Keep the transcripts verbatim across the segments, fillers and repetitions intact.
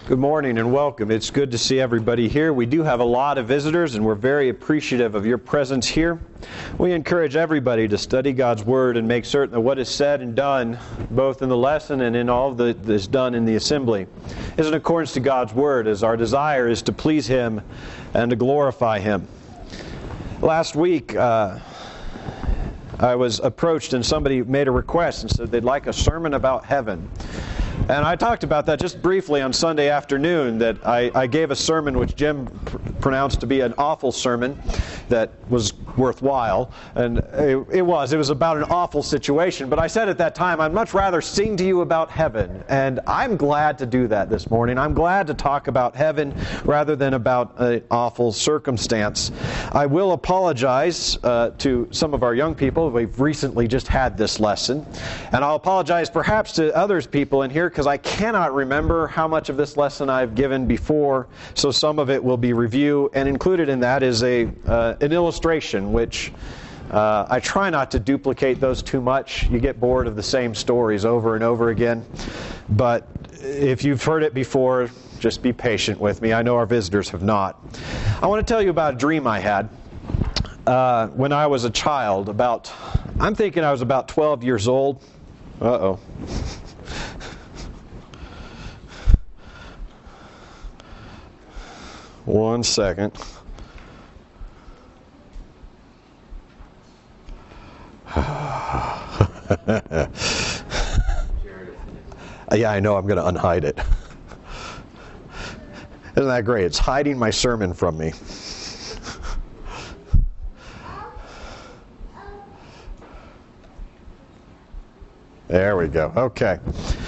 Good morning and welcome. It's good to see everybody here. We do have a lot of visitors and we're very appreciative of your presence here. We encourage everybody to study God's Word and make certain that what is said and done, both in the lesson and in all that is done in the assembly, is in accordance to God's Word, as our desire is to please Him and to glorify Him. Last week, uh, I was approached and somebody made a request and said they'd like a sermon about heaven. And I talked about that just briefly on Sunday afternoon, that I, I gave a sermon which Jim pr- pronounced to be an awful sermon that was worthwhile. And it, it was. It was about an awful situation. But I said at that time, I'd much rather sing to you about heaven. And I'm glad to do that this morning. I'm glad to talk about heaven rather than about an awful circumstance. I will apologize uh, to some of our young people. We've recently just had this lesson. And I'll apologize perhaps to others people in here, because I cannot remember how much of this lesson I've given before, so some of it will be review, and included in that is a uh, an illustration, which uh, I try not to duplicate those too much. You get bored of the same stories over and over again. But if you've heard it before, just be patient with me. I know our visitors have not. I want to tell you about a dream I had uh, when I was a child. About, I'm thinking I was about twelve years old. Uh-oh. One second. Yeah, I know, I'm going to unhide it. Isn't that great? It's hiding my sermon from me. There we go. Okay.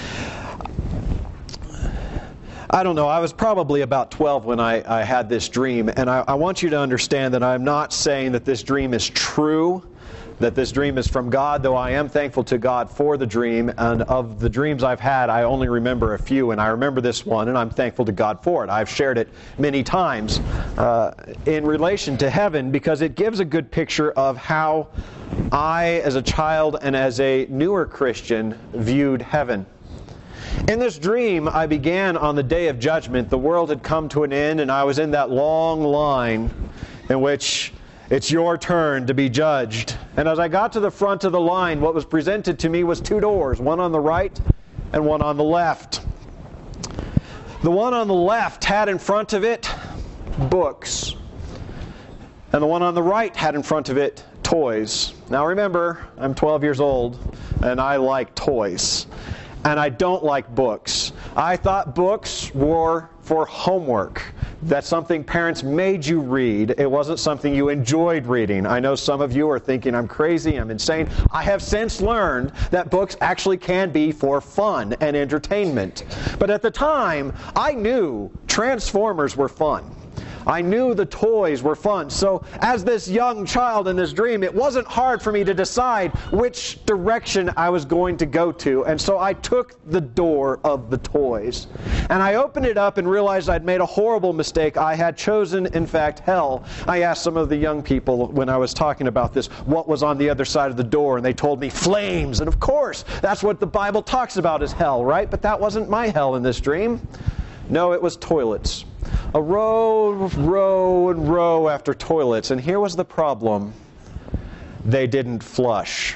I don't know, I was probably about twelve when I, I had this dream, and I, I want you to understand that I'm not saying that this dream is true, that this dream is from God, though I am thankful to God for the dream, and of the dreams I've had, I only remember a few, and I remember this one, and I'm thankful to God for it. I've shared it many times uh, in relation to heaven, because it gives a good picture of how I, as a child and as a newer Christian, viewed heaven. In this dream, I began on the day of judgment. The world had come to an end, and I was in that long line in which it's your turn to be judged. And as I got to the front of the line, what was presented to me was two doors, one on the right and one on the left. The one on the left had in front of it books, and the one on the right had in front of it toys. Now remember, I'm twelve years old, and I like toys. And I don't like books. I thought books were for homework. That's something parents made you read. It wasn't something you enjoyed reading. I know some of you are thinking I'm crazy, I'm insane. I have since learned that books actually can be for fun and entertainment. But at the time, I knew Transformers were fun. I knew the toys were fun. So as this young child in this dream, it wasn't hard for me to decide which direction I was going to go to. And so I took the door of the toys. And I opened it up and realized I'd made a horrible mistake. I had chosen, in fact, hell. I asked some of the young people when I was talking about this, what was on the other side of the door, and they told me flames. And of course, that's what the Bible talks about as hell, right? But that wasn't my hell in this dream. No, it was toilets. A row, row, and row after toilets. And here was the problem. They didn't flush.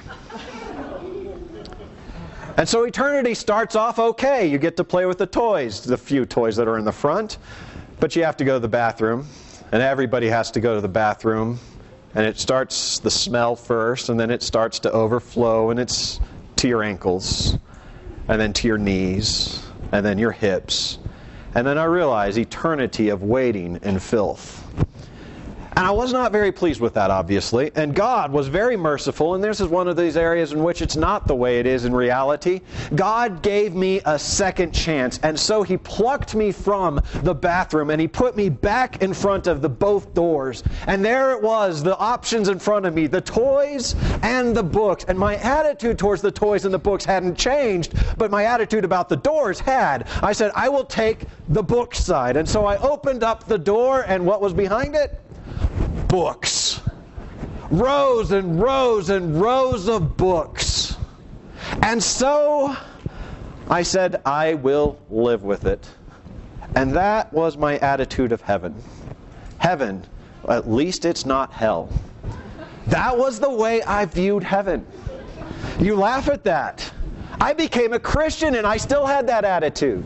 And so eternity starts off okay. You get to play with the toys, the few toys that are in the front. But you have to go to the bathroom. And everybody has to go to the bathroom. And it starts the smell first, and then it starts to overflow, and it's to your ankles, and then to your knees, and then your hips. And then I realized eternity of waiting in filth. And I was not very pleased with that, obviously. And God was very merciful, and this is one of these areas in which it's not the way it is in reality. God gave me a second chance, and so He plucked me from the bathroom, and He put me back in front of the both doors. And there it was, the options in front of me, the toys and the books. And my attitude towards the toys and the books hadn't changed, but my attitude about the doors had. I said, I will take the book side. And so I opened up the door, and what was behind it? Books. Rows and rows and rows of books. And so I said, I will live with it. And that was my attitude of heaven. Heaven, at least it's not hell. That was the way I viewed heaven. You laugh at that. I became a Christian and I still had that attitude.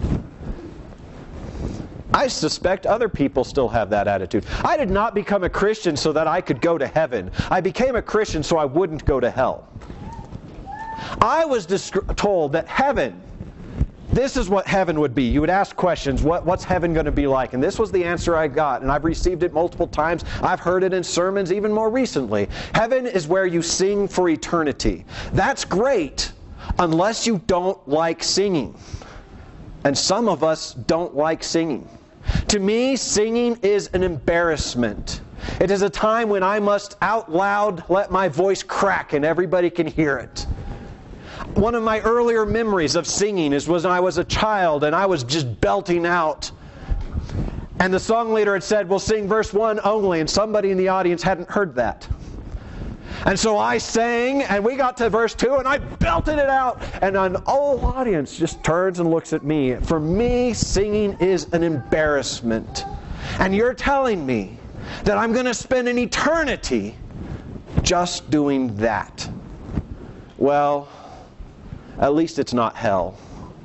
I suspect other people still have that attitude. I did not become a Christian so that I could go to heaven. I became a Christian so I wouldn't go to hell. I was descri- told that heaven, this is what heaven would be. You would ask questions, what, what's heaven going to be like? And this was the answer I got, and I've received it multiple times. I've heard it in sermons even more recently. Heaven is where you sing for eternity. That's great, unless you don't like singing. And some of us don't like singing. To me, singing is an embarrassment. It is a time when I must out loud let my voice crack and everybody can hear it. One of my earlier memories of singing is when I was a child and I was just belting out. And the song leader had said, we'll sing verse one only, and somebody in the audience hadn't heard that. And so I sang, and we got to verse two, and I belted it out. And an whole audience just turns and looks at me. For me, singing is an embarrassment. And you're telling me that I'm going to spend an eternity just doing that. Well, at least it's not hell.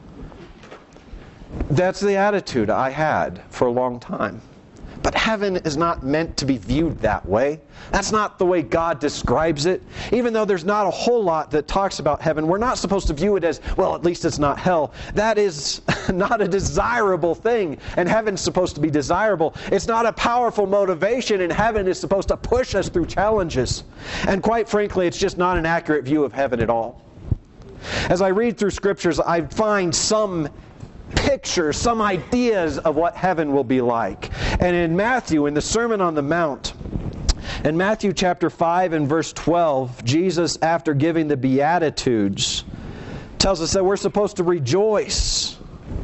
That's the attitude I had for a long time. But heaven is not meant to be viewed that way. That's not the way God describes it. Even though there's not a whole lot that talks about heaven, we're not supposed to view it as, well, at least it's not hell. That is not a desirable thing, and heaven's supposed to be desirable. It's not a powerful motivation, and heaven is supposed to push us through challenges. And quite frankly, it's just not an accurate view of heaven at all. As I read through Scriptures, I find some pictures, some ideas of what heaven will be like. And in Matthew, in the Sermon on the Mount, in Matthew chapter five and verse twelve, Jesus, after giving the Beatitudes, tells us that we're supposed to rejoice.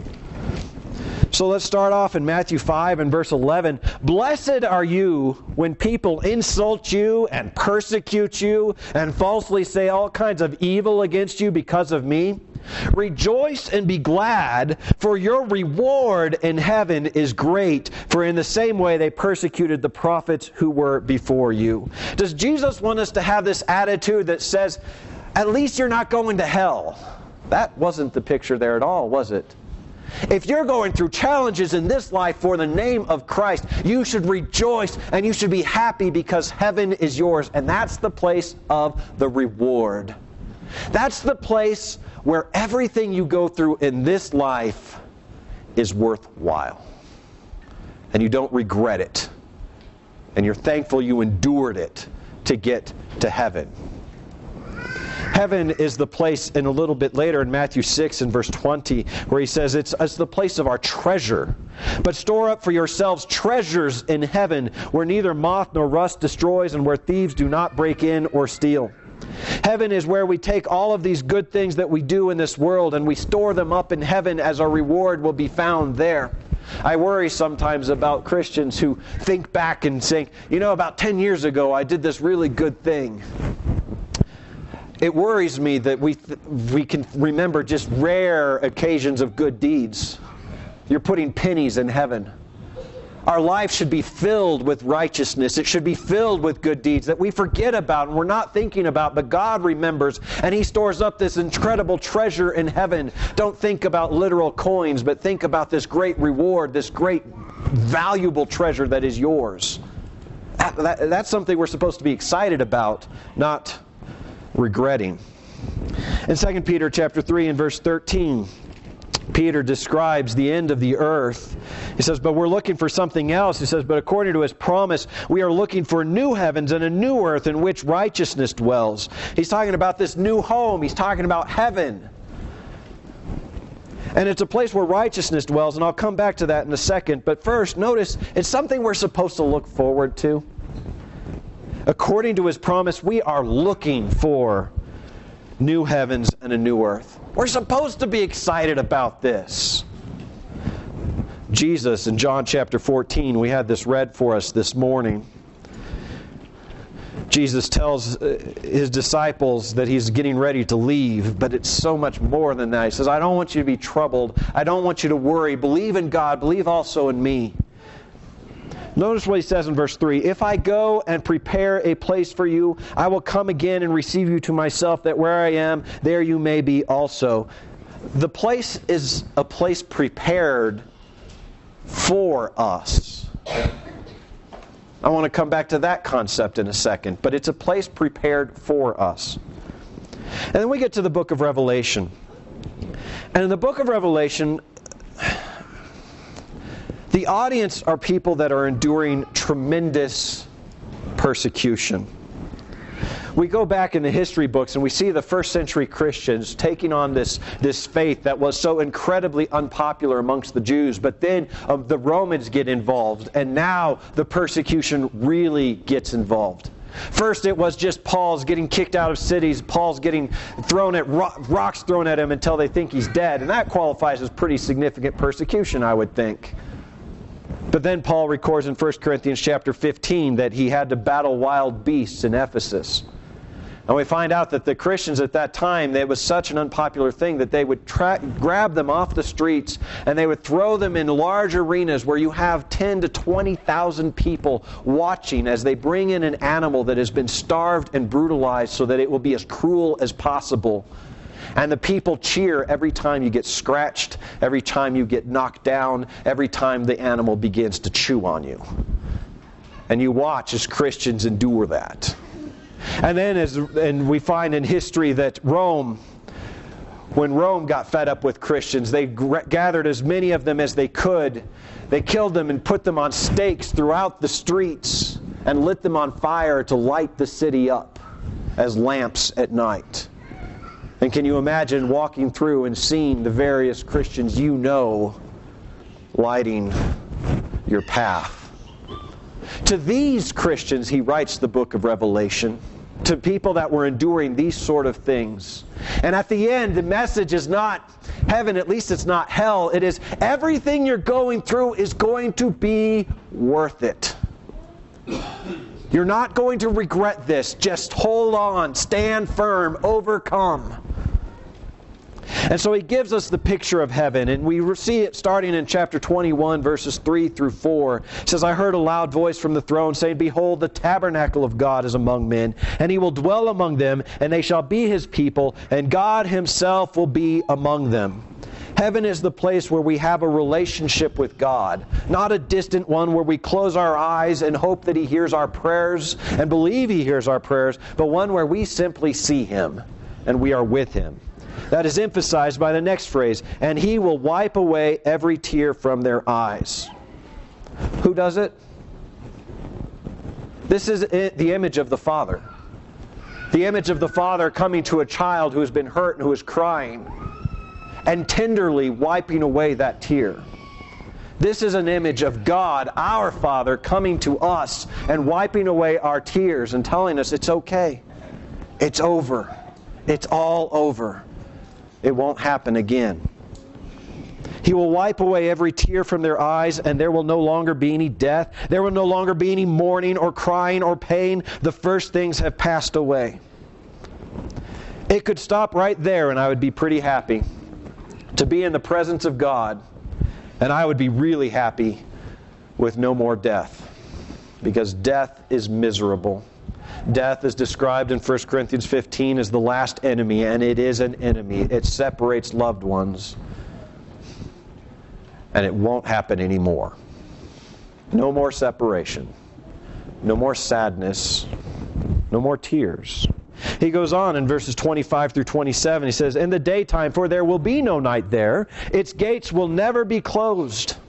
So let's start off in Matthew five and verse eleven. Blessed are you when people insult you and persecute you and falsely say all kinds of evil against you because of me. Rejoice and be glad, for your reward in heaven is great, for in the same way they persecuted the prophets who were before you. Does Jesus want us to have this attitude that says, at least you're not going to hell? That wasn't the picture there at all, was it? If you're going through challenges in this life for the name of Christ, you should rejoice and you should be happy because heaven is yours. And that's the place of the reward. That's the place where everything you go through in this life is worthwhile. And you don't regret it. And you're thankful you endured it to get to heaven. Heaven is the place, and a little bit later in Matthew six and verse twenty, where he says it's, it's the place of our treasure. But store up for yourselves treasures in heaven, where neither moth nor rust destroys, and where thieves do not break in or steal. Heaven is where we take all of these good things that we do in this world and we store them up in heaven, as our reward will be found there. I worry sometimes about Christians who think back and say, you know, about ten years ago I did this really good thing. It worries me that we th- we can remember just rare occasions of good deeds. You're putting pennies in heaven. Our life should be filled with righteousness. It should be filled with good deeds that we forget about and we're not thinking about, but God remembers, and He stores up this incredible treasure in heaven. Don't think about literal coins, but think about this great reward, this great valuable treasure that is yours. That, that, that's something we're supposed to be excited about, not regretting. In Second Peter chapter three and verse thirteen, Peter describes the end of the earth. He says, but we're looking for something else. He says, but according to His promise, we are looking for new heavens and a new earth in which righteousness dwells. He's talking about this new home. He's talking about heaven. And it's a place where righteousness dwells, and I'll come back to that in a second. But first, notice, it's something we're supposed to look forward to. According to His promise, we are looking for new heavens and a new earth. We're supposed to be excited about this. Jesus in John chapter fourteen, we had this read for us this morning. Jesus tells his disciples that he's getting ready to leave, but it's so much more than that. He says, I don't want you to be troubled. I don't want you to worry. Believe in God. Believe also in me. Notice what he says in verse three. If I go and prepare a place for you, I will come again and receive you to myself, that where I am, there you may be also. The place is a place prepared for us. I want to come back to that concept in a second, but it's a place prepared for us. And then we get to the book of Revelation. And in the book of Revelation, the audience are people that are enduring tremendous persecution. We go back in the history books and we see the first century Christians taking on this, this faith that was so incredibly unpopular amongst the Jews. But then uh, the Romans get involved, and now the persecution really gets involved. First it was just Paul's getting kicked out of cities, Paul's getting thrown at ro- rocks thrown at him until they think he's dead. And that qualifies as pretty significant persecution, I would think. But then Paul records in First Corinthians chapter fifteen that he had to battle wild beasts in Ephesus. And we find out that the Christians at that time, it was such an unpopular thing that they would tra- grab them off the streets and they would throw them in large arenas where you have ten to twenty thousand people watching as they bring in an animal that has been starved and brutalized so that it will be as cruel as possible. And the people cheer every time you get scratched, every time you get knocked down, every time the animal begins to chew on you. And you watch as Christians endure that. And then as and we find in history that Rome, when Rome got fed up with Christians, they g- gathered as many of them as they could. They killed them and put them on stakes throughout the streets and lit them on fire to light the city up as lamps at night. And can you imagine walking through and seeing the various Christians you know lighting your path? To these Christians, he writes the book of Revelation, to people that were enduring these sort of things. And at the end, the message is not heaven, at least it's not hell. It is everything you're going through is going to be worth it. You're not going to regret this. Just hold on, stand firm, overcome. And so he gives us the picture of heaven, and we see it starting in chapter twenty-one, verses three through four. It says, I heard a loud voice from the throne saying, Behold, the tabernacle of God is among men, and he will dwell among them, and they shall be his people, and God himself will be among them. Heaven is the place where we have a relationship with God, not a distant one where we close our eyes and hope that he hears our prayers and believe he hears our prayers, but one where we simply see him and we are with him. That is emphasized by the next phrase, and he will wipe away every tear from their eyes. Who does it? This is the image of the Father. The image of the Father coming to a child who has been hurt and who is crying, and tenderly wiping away that tear. This is an image of God, our Father, coming to us and wiping away our tears and telling us it's okay. It's over. It's all over. It won't happen again. He will wipe away every tear from their eyes, and there will no longer be any death. There will no longer be any mourning or crying or pain. The first things have passed away. It could stop right there, and I would be pretty happy to be in the presence of God, and I would be really happy with no more death, because death is miserable. Death is described in First Corinthians fifteen as the last enemy, and it is an enemy. It separates loved ones, and it won't happen anymore. No more separation. No more sadness. No more tears. He goes on in verses twenty-five through twenty-seven. He says, In the daytime, for there will be no night there, its gates will never be closed.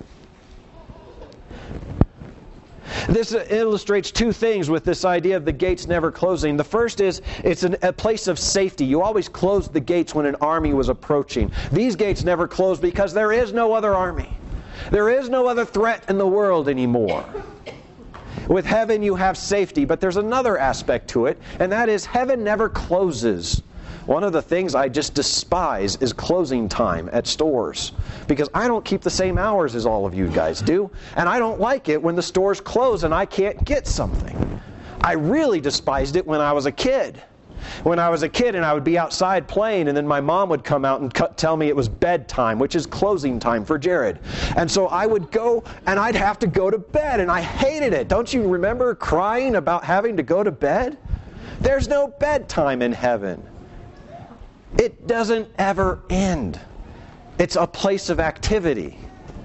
This illustrates two things with this idea of the gates never closing. The first is it's an, a place of safety. You always closed the gates when an army was approaching. These gates never closed because there is no other army. There is no other threat in the world anymore. With heaven you have safety, but there's another aspect to it, and that is heaven never closes. One of the things I just despise is closing time at stores, because I don't keep the same hours as all of you guys do, and I don't like it when the stores close and I can't get something. I really despised it when I was a kid. When I was a kid and I would be outside playing, and then my mom would come out and cut, tell me it was bedtime, which is closing time for Jared. And so I would go and I'd have to go to bed, and I hated it. Don't you remember crying about having to go to bed? There's no bedtime in heaven. It doesn't ever end. It's a place of activity.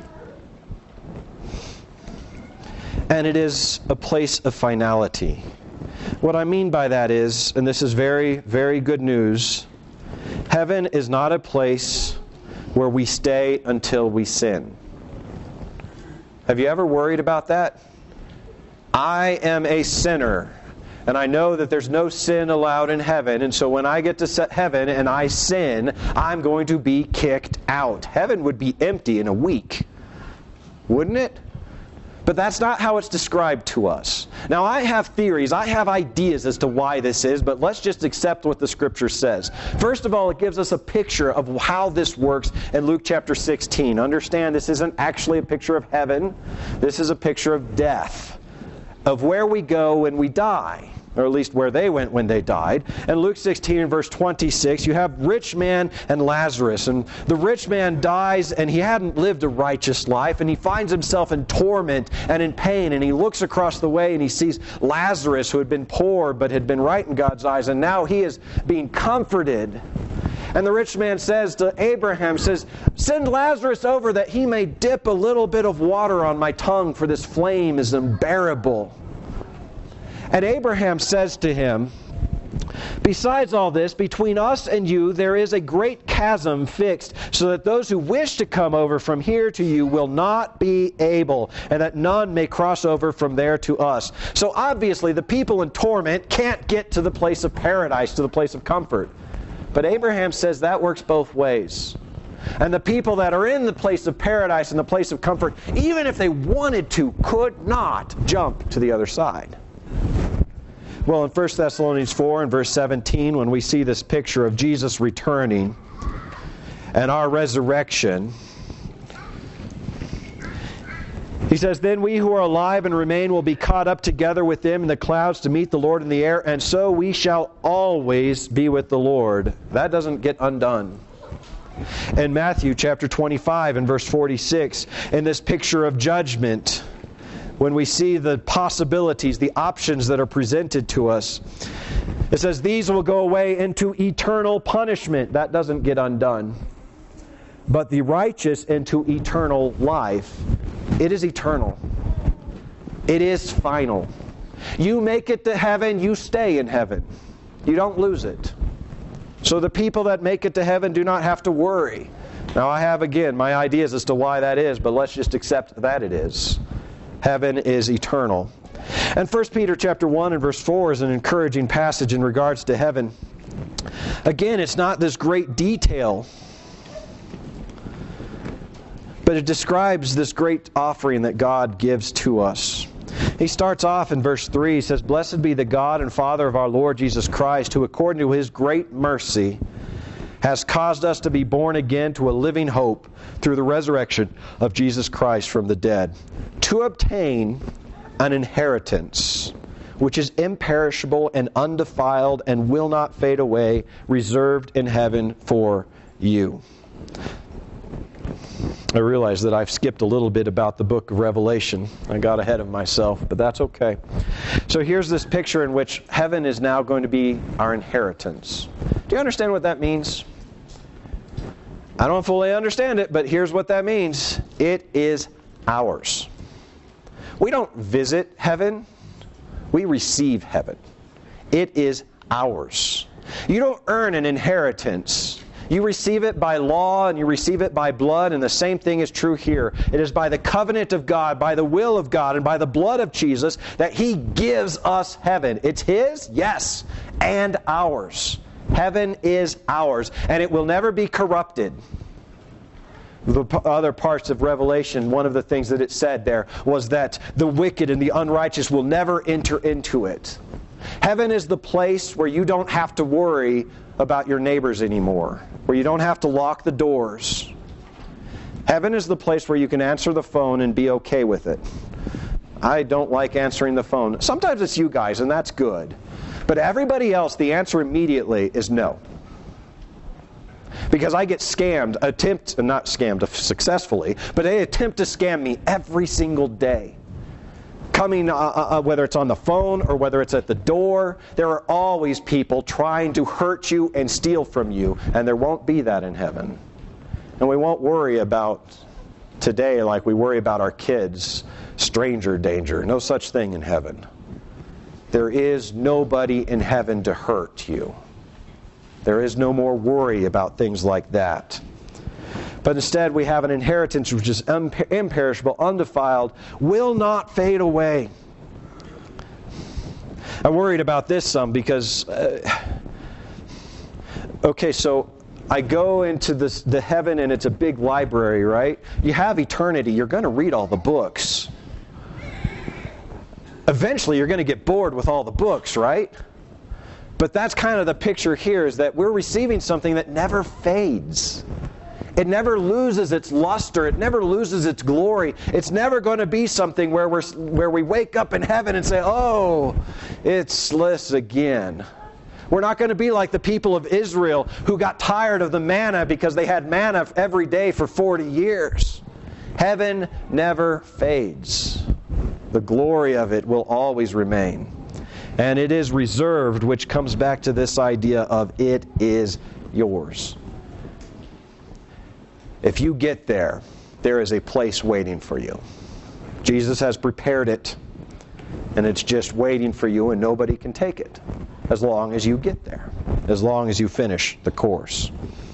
And it is a place of finality. What I mean by that is, and this is very, very good news, heaven is not a place where we stay until we sin. Have you ever worried about that? I am a sinner, and I know that there's no sin allowed in heaven, and so when I get to heaven and I sin, I'm going to be kicked out. Heaven would be empty in a week, wouldn't it? But that's not how it's described to us. Now, I have theories, I have ideas as to why this is, but let's just accept what the Scripture says. First of all, it gives us a picture of how this works in Luke chapter sixteen. Understand, this isn't actually a picture of heaven. This is a picture of death, of where we go when we die, or at least where they went when they died. And Luke sixteen and verse twenty-six, you have rich man and Lazarus. And the rich man dies, and he hadn't lived a righteous life, and he finds himself in torment and in pain, and he looks across the way and he sees Lazarus, who had been poor but had been right in God's eyes, and now he is being comforted. And the rich man says to Abraham, says, send Lazarus over that he may dip a little bit of water on my tongue, for this flame is unbearable. And Abraham says to him, besides all this, between us and you there is a great chasm fixed, so that those who wish to come over from here to you will not be able, and that none may cross over from there to us. So obviously the people in torment can't get to the place of paradise, to the place of comfort. But Abraham says that works both ways. And the people that are in the place of paradise and the place of comfort, even if they wanted to, could not jump to the other side. Well, in First Thessalonians four and verse seventeen, when we see this picture of Jesus returning and our resurrection, he says, then we who are alive and remain will be caught up together with them in the clouds to meet the Lord in the air, and so we shall always be with the Lord. That doesn't get undone. In Matthew chapter twenty-five and verse forty-six, in this picture of judgment, when we see the possibilities, the options that are presented to us, it says these will go away into eternal punishment. That doesn't get undone. But the righteous into eternal life. It is eternal. It is final. You make it to heaven, you stay in heaven. You don't lose it. So the people that make it to heaven do not have to worry. Now I have, again, my ideas as to why that is, but let's just accept that it is. Heaven is eternal. And First Peter chapter one and verse four is an encouraging passage in regards to heaven. Again, it's not this great detail, but it describes this great offering that God gives to us. He starts off in verse three, he says, blessed be the God and Father of our Lord Jesus Christ, who according to His great mercy has caused us to be born again to a living hope through the resurrection of Jesus Christ from the dead, to obtain an inheritance which is imperishable and undefiled and will not fade away, reserved in heaven for you. I realize that I've skipped a little bit about the book of Revelation. I got ahead of myself, but that's okay. So here's this picture in which heaven is now going to be our inheritance. Do you understand what that means? I don't fully understand it, but here's what that means. It is ours. We don't visit heaven. We receive heaven. It is ours. You don't earn an inheritance. You receive it by law and you receive it by blood, and the same thing is true here. It is by the covenant of God, by the will of God, and by the blood of Jesus that He gives us heaven. It's His, yes, and ours. Heaven is ours, and it will never be corrupted. The other parts of Revelation, one of the things that it said there was that the wicked and the unrighteous will never enter into it. Heaven is the place where you don't have to worry about your neighbors anymore, where you don't have to lock the doors. Heaven is the place where you can answer the phone and be okay with it. I don't like answering the phone. Sometimes it's you guys, and that's good. But everybody else, the answer immediately is no. Because I get scammed, attempt, not scammed successfully, but they attempt to scam me every single day. Coming, uh, uh, whether it's on the phone or whether it's at the door, there are always people trying to hurt you and steal from you, and there won't be that in heaven. And we won't worry about today like we worry about our kids, stranger danger. No such thing in heaven. There is nobody in heaven to hurt you. There is no more worry about things like that. But instead we have an inheritance which is imperishable, undefiled, will not fade away. I'm worried about this some because, uh, okay, so I go into this, the heaven and it's a big library, right? You have eternity. You're going to read all the books. Eventually you're going to get bored with all the books, right? But that's kind of the picture here, is that we're receiving something that never fades. It never loses its luster. It never loses its glory. It's never going to be something where we're where we wake up in heaven and say, oh, it's this again. We're not going to be like the people of Israel who got tired of the manna because they had manna every day for forty years. Heaven never fades. The glory of it will always remain. And it is reserved, which comes back to this idea of it is yours. If you get there, there is a place waiting for you. Jesus has prepared it, and it's just waiting for you, and nobody can take it as long as you get there, as long as you finish the course.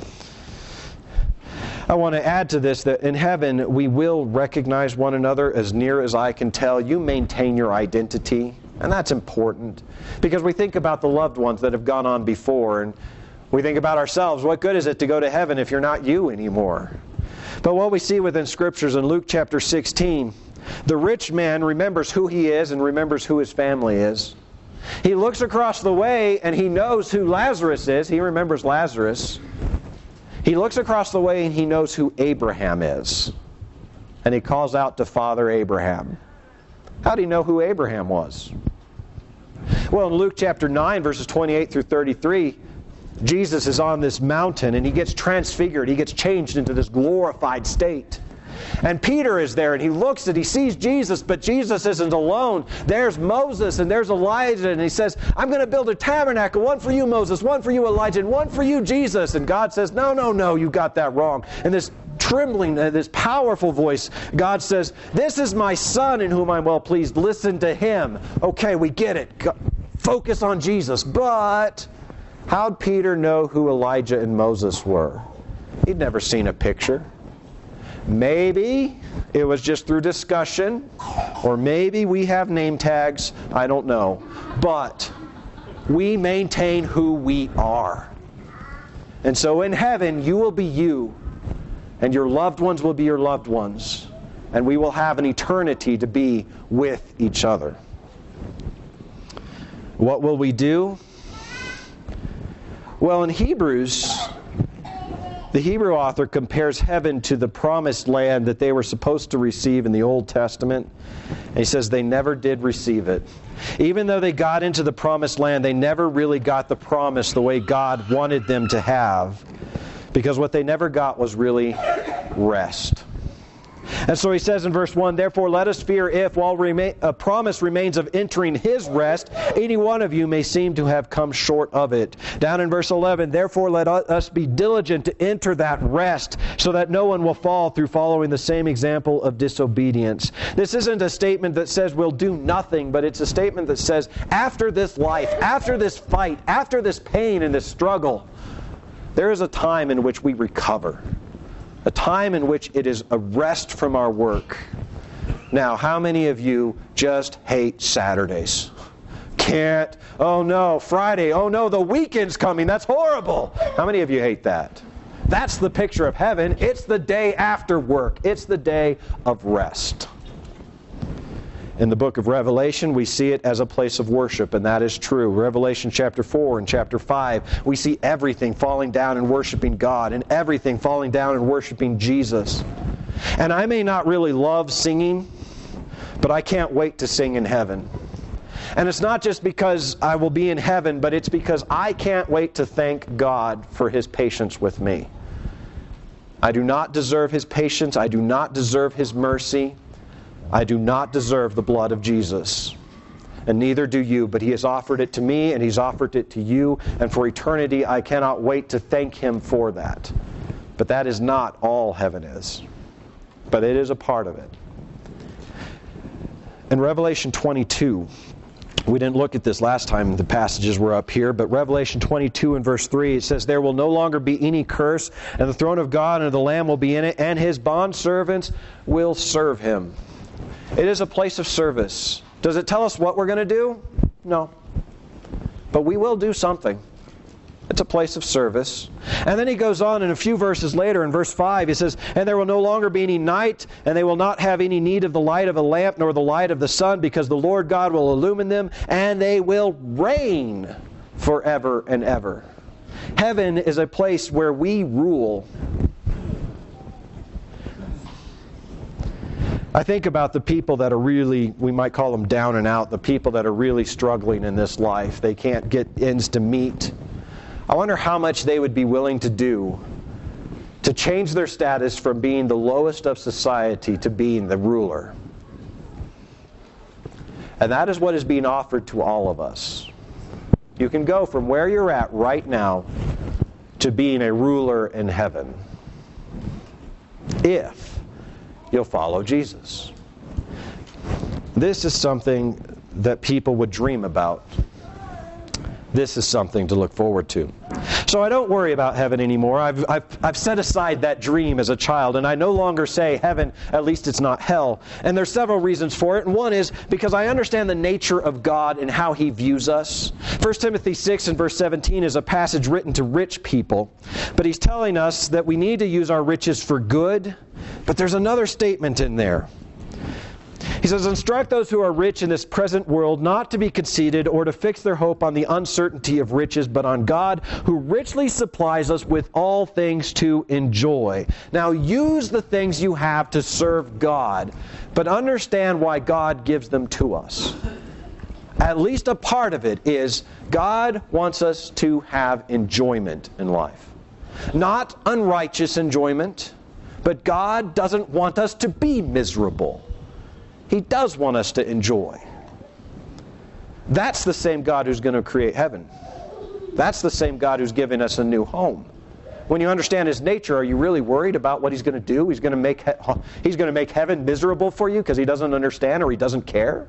I want to add to this that in heaven we will recognize one another. As near as I can tell, you maintain your identity, and that's important because we think about the loved ones that have gone on before, and we think about ourselves. What good is it to go to heaven if you're not you anymore? But what we see within Scriptures in Luke chapter sixteen, the rich man remembers who he is and remembers who his family is. He looks across the way and he knows who Lazarus is. He remembers Lazarus. He looks across the way and he knows who Abraham is. And he calls out to Father Abraham. How do you know who Abraham was? Well, in Luke chapter nine, verses twenty-eight through thirty-three, Jesus is on this mountain and he gets transfigured. He gets changed into this glorified state. And Peter is there and he looks and he sees Jesus, but Jesus isn't alone. There's Moses and there's Elijah, and he says, I'm going to build a tabernacle, one for you, Moses, one for you, Elijah, and one for you, Jesus. And God says, no, no, no, you got that wrong. And this trembling, uh, this powerful voice, God says, this is my Son in whom I'm well pleased. Listen to him. Okay, we get it. Go, focus on Jesus. But how'd Peter know who Elijah and Moses were? He'd never seen a picture. Maybe it was just through discussion, or maybe we have name tags, I don't know. But we maintain who we are. And so in heaven, you will be you, and your loved ones will be your loved ones, and we will have an eternity to be with each other. What will we do? Well, in Hebrews, the Hebrew author compares heaven to the promised land that they were supposed to receive in the Old Testament. And he says they never did receive it. Even though they got into the promised land, they never really got the promise the way God wanted them to have. Because what they never got was really rest. And so he says in verse one, therefore let us fear if, while remain, a promise remains of entering His rest, any one of you may seem to have come short of it. Down in verse eleven, therefore let us be diligent to enter that rest, so that no one will fall through following the same example of disobedience. This isn't a statement that says we'll do nothing, but it's a statement that says after this life, after this fight, after this pain and this struggle, there is a time in which we recover. A time in which it is a rest from our work. Now, how many of you just hate Saturdays? Can't, oh no, Friday, oh no, the weekend's coming, that's horrible. How many of you hate that? That's the picture of heaven. It's the day after work. It's the day of rest. In the book of Revelation, we see it as a place of worship, and that is true. Revelation chapter four and chapter five, we see everything falling down and worshiping God, and everything falling down and worshiping Jesus. And I may not really love singing, but I can't wait to sing in heaven. And it's not just because I will be in heaven, but it's because I can't wait to thank God for His patience with me. I do not deserve His patience. I do not deserve His mercy. I do not deserve the blood of Jesus. And neither do you, but He has offered it to me, and He's offered it to you, and for eternity I cannot wait to thank Him for that. But that is not all heaven is. But it is a part of it. In Revelation twenty-two, we didn't look at this last time the passages were up here, but Revelation twenty-two and verse three, it says, "There will no longer be any curse, and the throne of God and of the Lamb will be in it, and His bondservants will serve Him." It is a place of service. Does it tell us what we're going to do? No. But we will do something. It's a place of service. And then he goes on in a few verses later, in verse five, he says, "And there will no longer be any night, and they will not have any need of the light of a lamp, nor the light of the sun, because the Lord God will illumine them, and they will reign forever and ever." Heaven is a place where we rule. I think about the people that are really, we might call them down and out, the people that are really struggling in this life. They can't get ends to meet. I wonder how much they would be willing to do to change their status from being the lowest of society to being the ruler. And that is what is being offered to all of us. You can go from where you're at right now to being a ruler in heaven, if you'll follow Jesus. This is something that people would dream about. This is something to look forward to. So I don't worry about heaven anymore. I've, I've, I've set aside that dream as a child, and I no longer say heaven, at least it's not hell. And there's several reasons for it. And one is because I understand the nature of God and how He views us. First Timothy six and verse seventeen is a passage written to rich people. But he's telling us that we need to use our riches for good. But there's another statement in there. He says, "Instruct those who are rich in this present world not to be conceited or to fix their hope on the uncertainty of riches, but on God, who richly supplies us with all things to enjoy." Now use the things you have to serve God, but understand why God gives them to us. At least a part of it is God wants us to have enjoyment in life. Not unrighteous enjoyment, but God doesn't want us to be miserable. He does want us to enjoy. That's the same God who's going to create heaven. That's the same God who's giving us a new home. When you understand His nature, are you really worried about what He's going to do? He's going to make he- He's going to make heaven miserable for you because He doesn't understand or He doesn't care?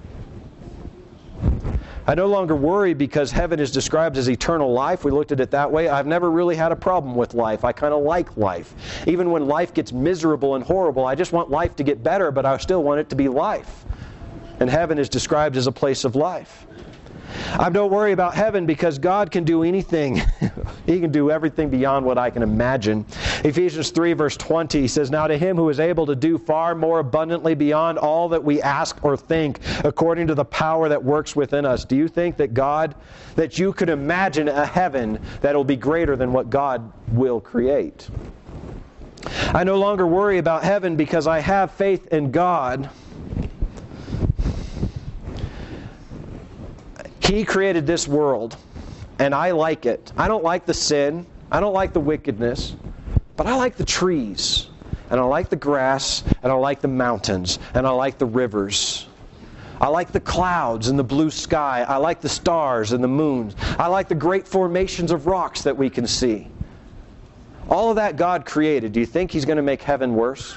I no longer worry because heaven is described as eternal life. We looked at it that way. I've never really had a problem with life. I kind of like life. Even when life gets miserable and horrible, I just want life to get better, but I still want it to be life. And heaven is described as a place of life. I don't worry about heaven because God can do anything. He can do everything beyond what I can imagine. Ephesians three verse twenty says, "Now to Him who is able to do far more abundantly beyond all that we ask or think, according to the power that works within us." Do you think that God, that you could imagine a heaven that will be greater than what God will create? I no longer worry about heaven because I have faith in God. He created this world, and I like it. I don't like the sin. I don't like the wickedness. But I like the trees, and I like the grass, and I like the mountains, and I like the rivers. I like the clouds and the blue sky. I like the stars and the moons. I like the great formations of rocks that we can see. All of that God created. Do you think He's going to make heaven worse?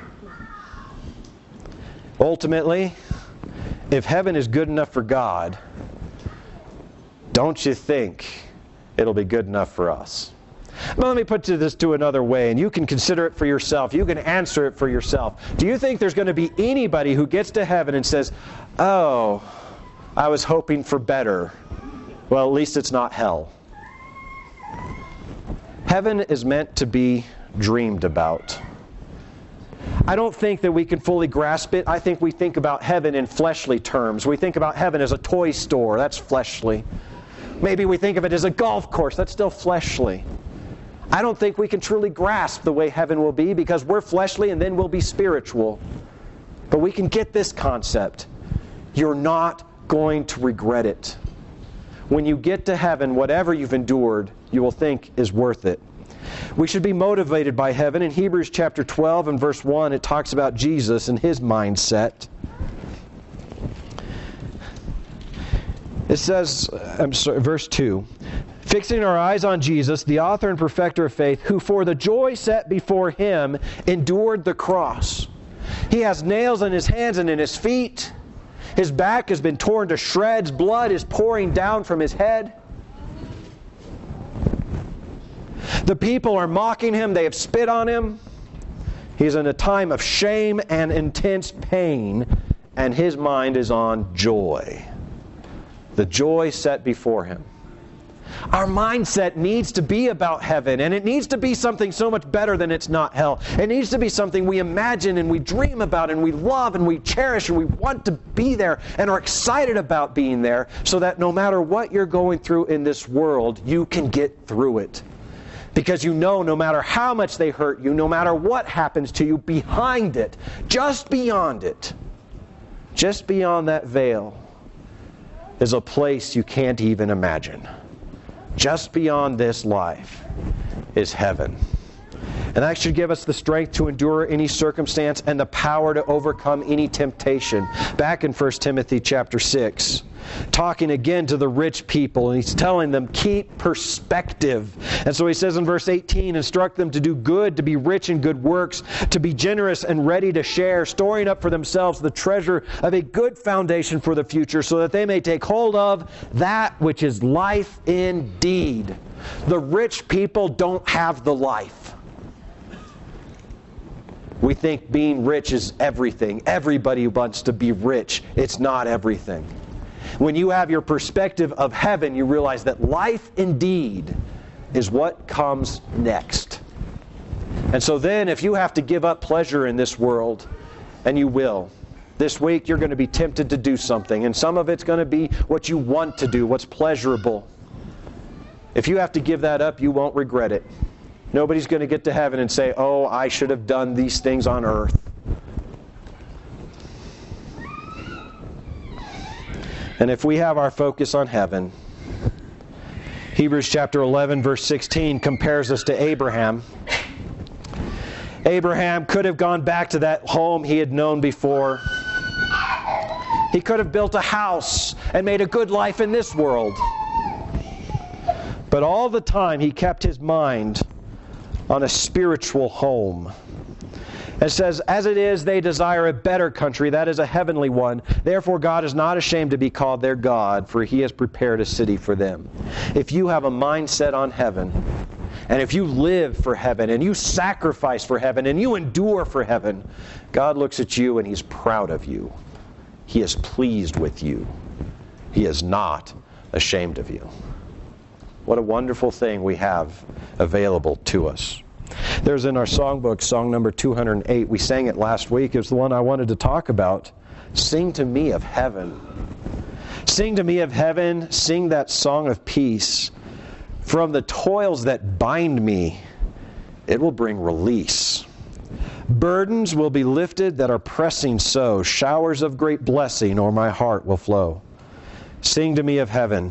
Ultimately, if heaven is good enough for God, don't you think it'll be good enough for us? Well, let me put this to another way, and you can consider it for yourself. You can answer it for yourself. Do you think there's going to be anybody who gets to heaven and says, "Oh, I was hoping for better"? Well, at least it's not hell. Heaven is meant to be dreamed about. I don't think that we can fully grasp it. I think we think about heaven in fleshly terms. We think about heaven as a toy store. That's fleshly. Maybe we think of it as a golf course. That's still fleshly. I don't think we can truly grasp the way heaven will be because we're fleshly and then we'll be spiritual. But we can get this concept. You're not going to regret it. When you get to heaven, whatever you've endured, you will think is worth it. We should be motivated by heaven. In Hebrews chapter twelve and verse one, it talks about Jesus and His mindset. It says, I'm sorry, verse two, fixing our eyes on Jesus, the author and perfecter of faith, who for the joy set before Him endured the cross. He has nails in His hands and in His feet. His back has been torn to shreds. Blood is pouring down from His head. The people are mocking Him. They have spit on Him. He's in a time of shame and intense pain, and His mind is on joy. The joy set before Him. Our mindset needs to be about heaven, and it needs to be something so much better than it's not hell. It needs to be something we imagine and we dream about and we love and we cherish and we want to be there and are excited about being there, so that no matter what you're going through in this world, you can get through it. Because you know no matter how much they hurt you, no matter what happens to you, behind it, just beyond it, just beyond that veil, is a place you can't even imagine. Just beyond this life is heaven. And that should give us the strength to endure any circumstance and the power to overcome any temptation. Back in First Timothy chapter six, talking again to the rich people, and he's telling them, keep perspective. And so he says in verse eighteen, instruct them to do good, to be rich in good works, to be generous and ready to share, storing up for themselves the treasure of a good foundation for the future, so that they may take hold of that which is life indeed. The rich people don't have the life. We think being rich is everything. Everybody wants to be rich. It's not everything. When you have your perspective of heaven, you realize that life indeed is what comes next. And so then, if you have to give up pleasure in this world, and you will, this week you're going to be tempted to do something, and some of it's going to be what you want to do, what's pleasurable. If you have to give that up, you won't regret it. Nobody's going to get to heaven and say, oh, I should have done these things on earth. And if we have our focus on heaven, Hebrews chapter eleven verse sixteen compares us to Abraham. Abraham could have gone back to that home he had known before. He could have built a house and made a good life in this world. But all the time he kept his mind on a spiritual home. It says, as it is, they desire a better country, that is a heavenly one. Therefore God is not ashamed to be called their God, for He has prepared a city for them. If you have a mindset on heaven, and if you live for heaven, and you sacrifice for heaven, and you endure for heaven, God looks at you and He's proud of you. He is pleased with you. He is not ashamed of you. What a wonderful thing we have available to us. There's in our songbook, song number two hundred eight. We sang it last week. It was the one I wanted to talk about. Sing to me of heaven. Sing to me of heaven. Sing that song of peace. From the toils that bind me, it will bring release. Burdens will be lifted that are pressing so. Showers of great blessing o'er my heart will flow. Sing to me of heaven.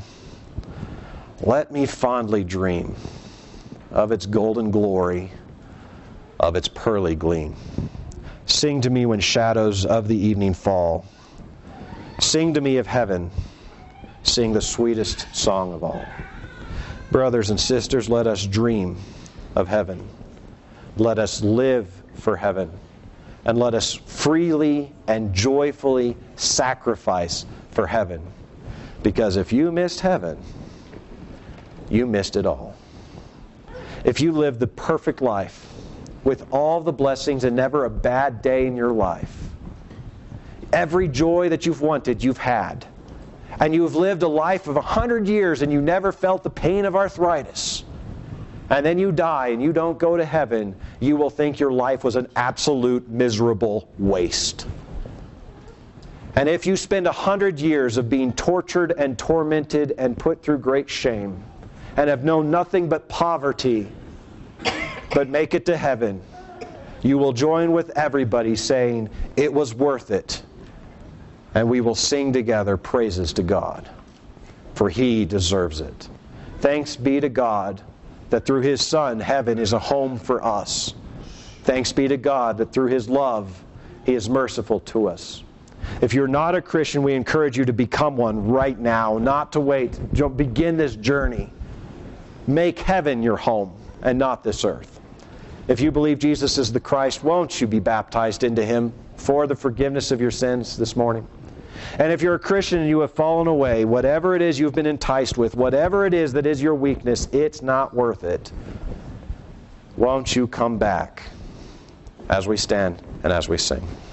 Let me fondly dream of its golden glory, of its pearly gleam. Sing to me when shadows of the evening fall. Sing to me of heaven. Sing the sweetest song of all. Brothers and sisters, let us dream of heaven. Let us live for heaven. And let us freely and joyfully sacrifice for heaven. Because if you missed heaven, you missed it all. If you live the perfect life with all the blessings and never a bad day in your life, every joy that you've wanted, you've had, and you've lived a life of a hundred years and you never felt the pain of arthritis, and then you die and you don't go to heaven, you will think your life was an absolute miserable waste. And if you spend a hundred years of being tortured and tormented and put through great shame, and have known nothing but poverty, but make it to heaven, you will join with everybody saying, "It was worth it." And we will sing together praises to God, for He deserves it. Thanks be to God that through His Son, heaven is a home for us. Thanks be to God that through His love, He is merciful to us. If you're not a Christian, we encourage you to become one right now, not to wait. Begin this journey. Make heaven your home and not this earth. If you believe Jesus is the Christ, won't you be baptized into Him for the forgiveness of your sins this morning? And if you're a Christian and you have fallen away, whatever it is you've been enticed with, whatever it is that is your weakness, it's not worth it. Won't you come back as we stand and as we sing?